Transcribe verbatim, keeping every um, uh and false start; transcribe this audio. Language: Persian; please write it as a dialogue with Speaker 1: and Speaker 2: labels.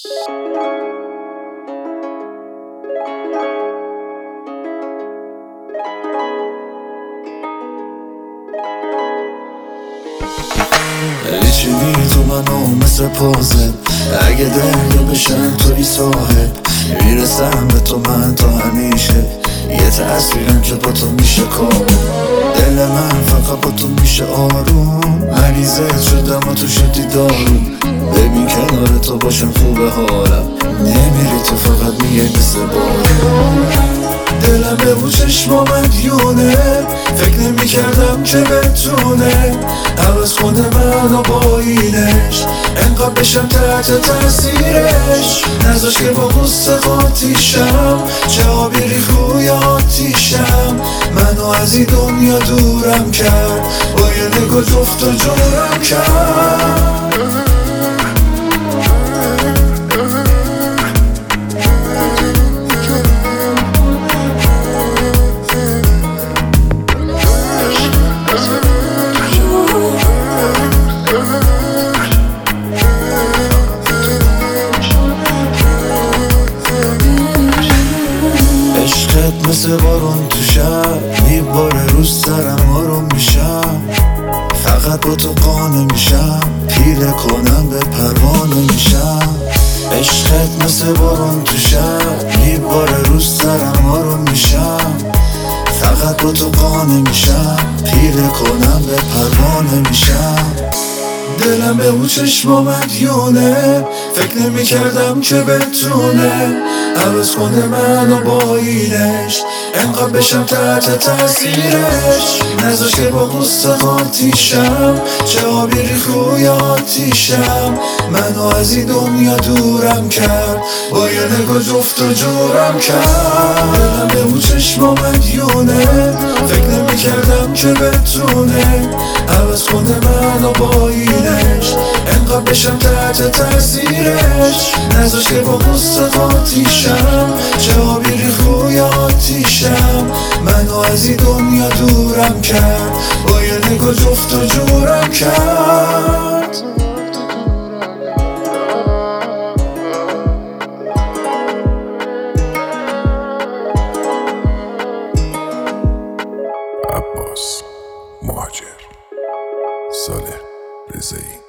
Speaker 1: چینی تو منو مثل پازل، اگه دریا بشن توی ساحل میرسم به تو من تا همیشه. یه تصویرم که با تو میشه کامل، دل من فقط با تو میشه آروم. مریضت شدم و تو شدی دارم، ببین کنار تو باشم خوبه حالم. نمیری تو فقط میگه مثل بارون، دلم به اون چشما مدیونه. فکر نمی کردم که بتونه عوض کنه منو با اینش، انقدر بشم تحت تاثیرش. نذاش که با غصه قاطیشم، چه آبی ریخوی آتیشم. منو از این دنیا دورم کرد، با یه نگاه جفت و جورم کرد. عشقت مثل بارون تو شب میباره رو سرم، آروم میشم. فقط با تو قانع میشم، پیله کنم به پروانه میشم. عشقت مثل بارون تو شب میباره رو سرم، آروم میشم. فقط با تو قانع میشم، پیله کنم به پروانه میشم. دلم به اون چشما مدیونه، فکر نمی کردم که بتونه عوض کنه منو با اینش، انقدر بشم تحت تاثیرش. نذاش که با غصه قاطیشم، چه آبی ریخوی آتیشم. منو از این دنیا دورم کرد، با یه نگاه جفت و جورم کرد. دلم به اون چشما مدیونه، فکر نمی کردم که بتونه عوض کنه منو با اینش، انقدر بشم تحت تاثیرش. نذاش که با غصه قاطیشم، چه آبی ریخوی آتیشم. منو از این دنیا دورم کرد، با یه نگاه جفت و جورم کرد.
Speaker 2: عباس مهاجر، صالح رضایی.